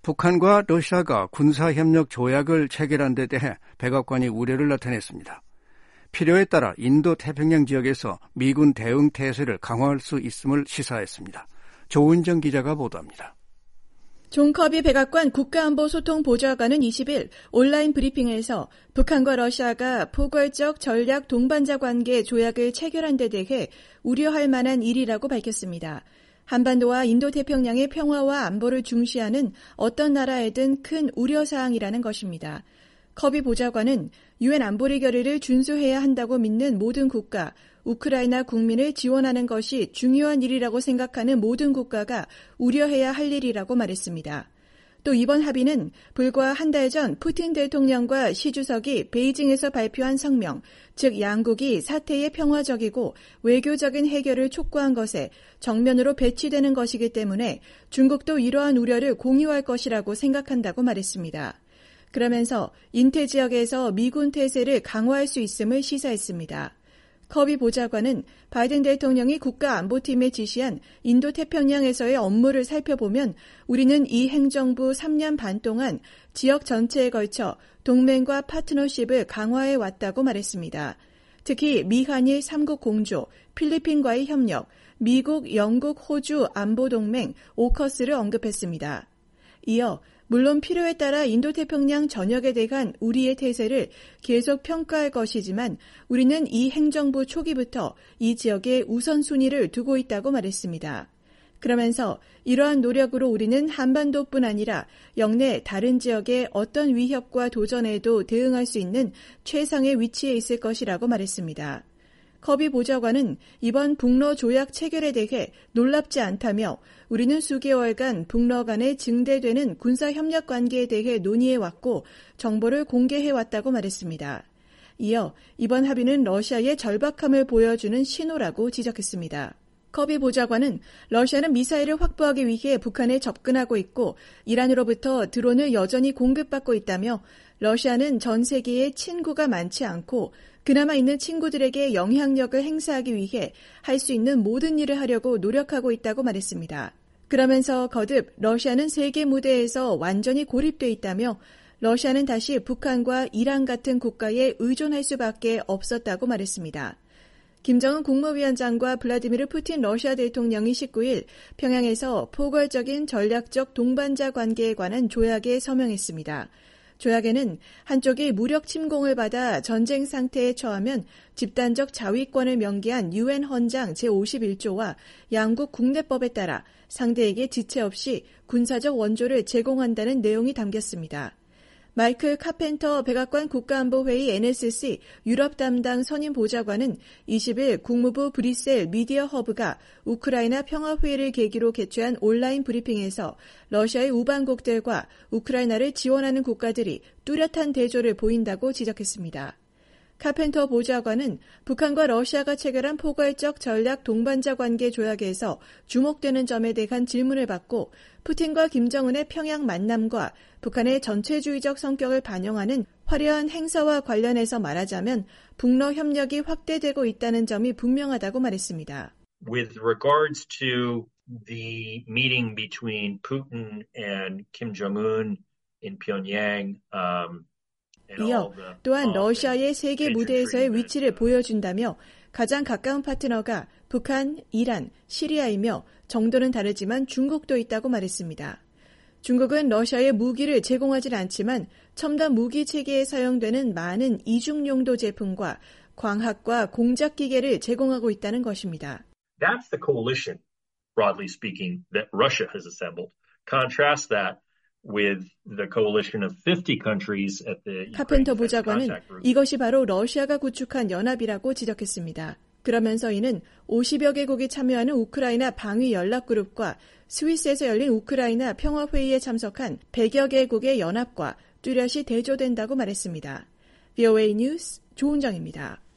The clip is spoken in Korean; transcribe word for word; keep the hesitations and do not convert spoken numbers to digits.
북한과 러시아가 군사협력 조약을 체결한 데 대해 백악관이 우려를 나타냈습니다. 필요에 따라 인도태평양 지역에서 미군 대응 태세를 강화할 수 있음을 시사했습니다. 조은정 기자가 보도합니다. 존 커비 백악관 국가안보소통보좌관은 이십 일 온라인 브리핑에서 북한과 러시아가 포괄적 전략 동반자 관계 조약을 체결한 데 대해 우려할 만한 일이라고 밝혔습니다. 한반도와 인도태평양의 평화와 안보를 중시하는 어떤 나라에든 큰 우려사항이라는 것입니다. 커비 보좌관은 유엔 안보리 결의를 준수해야 한다고 믿는 모든 국가, 우크라이나 국민을 지원하는 것이 중요한 일이라고 생각하는 모든 국가가 우려해야 할 일이라고 말했습니다. 또 이번 합의는 불과 한 달 전 푸틴 대통령과 시 주석이 베이징에서 발표한 성명, 즉 양국이 사태의 평화적이고 외교적인 해결을 촉구한 것에 정면으로 배치되는 것이기 때문에 중국도 이러한 우려를 공유할 것이라고 생각한다고 말했습니다. 그러면서 인태 지역에서 미군 태세를 강화할 수 있음을 시사했습니다. 커비 보좌관은 바이든 대통령이 국가안보팀에 지시한 인도태평양에서의 업무를 살펴보면 우리는 이 행정부 삼 년 반 동안 지역 전체에 걸쳐 동맹과 파트너십을 강화해 왔다고 말했습니다. 특히 미한일 삼 국 공조, 필리핀과의 협력, 미국, 영국, 호주 안보동맹 오커스를 언급했습니다. 이어 물론 필요에 따라 인도태평양 전역에 대한 우리의 태세를 계속 평가할 것이지만 우리는 이 행정부 초기부터 이 지역에 우선순위를 두고 있다고 말했습니다. 그러면서 이러한 노력으로 우리는 한반도뿐 아니라 영내 다른 지역의 어떤 위협과 도전에도 대응할 수 있는 최상의 위치에 있을 것이라고 말했습니다. 커비 보좌관은 이번 북러 조약 체결에 대해 놀랍지 않다며 우리는 수개월간 북러 간에 증대되는 군사협력 관계에 대해 논의해왔고 정보를 공개해왔다고 말했습니다. 이어 이번 합의는 러시아의 절박함을 보여주는 신호라고 지적했습니다. 커비 보좌관은 러시아는 미사일을 확보하기 위해 북한에 접근하고 있고 이란으로부터 드론을 여전히 공급받고 있다며 러시아는 전 세계에 친구가 많지 않고 그나마 있는 친구들에게 영향력을 행사하기 위해 할 수 있는 모든 일을 하려고 노력하고 있다고 말했습니다. 그러면서 거듭 러시아는 세계 무대에서 완전히 고립돼 있다며 러시아는 다시 북한과 이란 같은 국가에 의존할 수밖에 없었다고 말했습니다. 김정은 국무위원장과 블라디미르 푸틴 러시아 대통령이 십구 일 평양에서 포괄적인 전략적 동반자 관계에 관한 조약에 서명했습니다. 조약에는 한쪽이 무력 침공을 받아 전쟁 상태에 처하면 집단적 자위권을 명기한 유엔 헌장 제오십일 조와 양국 국내법에 따라 상대에게 지체 없이 군사적 원조를 제공한다는 내용이 담겼습니다. 마이클 카펜터 백악관 국가안보회의 엔에스씨 유럽 담당 선임 보좌관은 이십 일 국무부 브뤼셀 미디어 허브가 우크라이나 평화회의를 계기로 개최한 온라인 브리핑에서 러시아의 우방국들과 우크라이나를 지원하는 국가들이 뚜렷한 대조를 보인다고 지적했습니다. 카펜터 보좌관은 북한과 러시아가 체결한 포괄적 전략 동반자 관계 조약에서 주목되는 점에 대한 질문을 받고 푸틴과 김정은의 평양 만남과 북한의 전체주의적 성격을 반영하는 화려한 행사와 관련해서 말하자면 북러 협력이 확대되고 있다는 점이 분명하다고 말했습니다. With regards to the meeting between Putin and Kim Jong-un in Pyongyang, um, 이어 또한 러시아의 세계 무대에서의 위치를 보여준다며 가장 가까운 파트너가 북한, 이란, 시리아이며 정도는 다르지만 중국도 있다고 말했습니다. 중국은 러시아에 무기를 제공하진 않지만 첨단 무기 체계에 사용되는 많은 이중용도 제품과 광학과 공작 기계를 제공하고 있다는 것입니다. That's the coalition, broadly speaking, that Russia has assembled. Contrast that with the coalition of fifty countries at the 카펜터 보좌관은 이것이 바로 러시아가 구축한 연합이라고 지적했습니다. 그러면서 이는 오십여 개국이 참여하는 우크라이나 방위 연락그룹과 스위스에서 열린 우크라이나 평화회의에 참석한 백여 개국의 연합과 뚜렷이 대조된다고 말했습니다. 브이오에이 뉴스 조은정입니다.